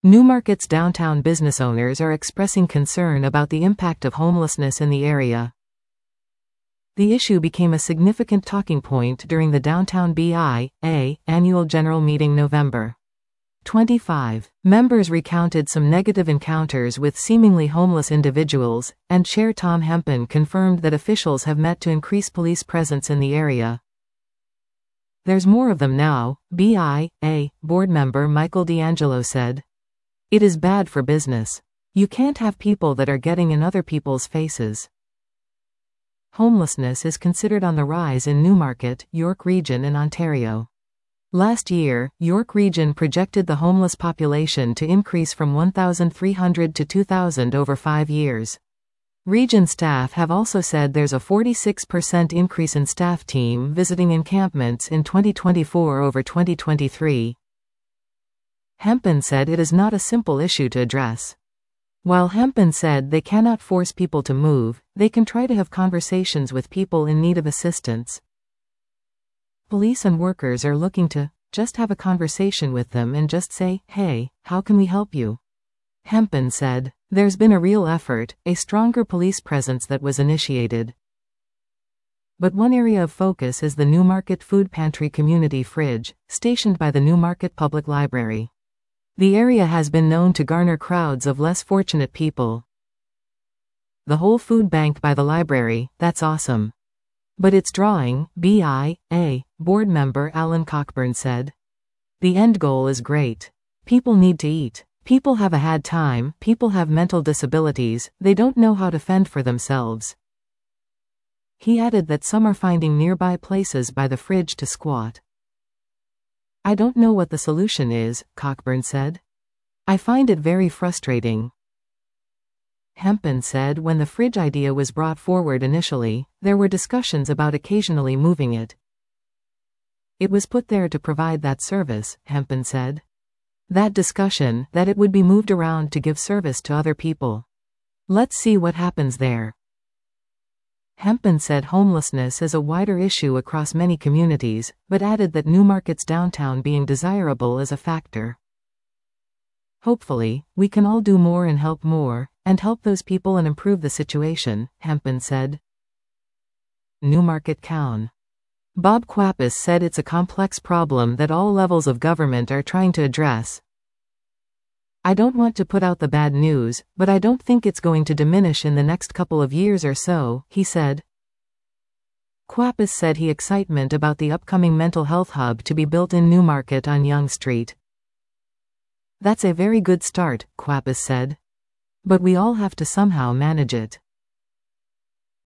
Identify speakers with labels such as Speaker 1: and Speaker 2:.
Speaker 1: Newmarket's downtown business owners are expressing concern about the impact of homelessness in the area. The issue became a significant talking point during the Downtown BIA annual general meeting November 25. Members recounted some negative encounters with seemingly homeless individuals, and Chair Tom Hempen confirmed that officials have met to increase police presence in the area. "There's more of them now," BIA board member Michael D'Angelo said. "It is bad for business. You can't have people that are getting in other people's faces." Homelessness is considered on the rise in Newmarket, York Region in Ontario. Last year, York Region projected the homeless population to increase from 1,300 to 2,000 over 5 years. Region staff have also said there's a 46% increase in staff team visiting encampments in 2024 over 2023. Hempen said it is not a simple issue to address. While Hempen said they cannot force people to move, they can try to have conversations with people in need of assistance. Police and workers are looking to just have a conversation with them and just say, "Hey, how can we help you?" Hempen said, "There's been a real effort, a stronger police presence that was initiated. But one area of focus is the Newmarket Food Pantry Community Fridge, stationed by the Newmarket Public Library. The area has been known to garner crowds of less fortunate people. The whole food bank by the library, that's awesome. But it's drawing," BIA board member Alan Cockburn said. "The end goal is great. People need to eat. People have a hard time, people have mental disabilities, they don't know how to fend for themselves." He added that some are finding nearby places by the fridge to squat. "I don't know what the solution is," Cockburn said. "I find it very frustrating." Hempen said when the fridge idea was brought forward initially, there were discussions about occasionally moving it. "It was put there to provide that service," Hempen said. "That discussion, that it would be moved around to give service to other people. Let's see what happens there." Hempen said homelessness is a wider issue across many communities, but added that Newmarket's downtown being desirable is a factor. "Hopefully, we can all do more and help those people and improve the situation," Hempen said. Newmarket Coun. Bob Quapis said it's a complex problem that all levels of government are trying to address. "I don't want to put out the bad news, but I don't think it's going to diminish in the next couple of years or so," he said. Quapis said he excitement about the upcoming mental health hub to be built in Newmarket on Yonge Street. "That's a very good start," Quapis said. "But we all have to somehow manage it."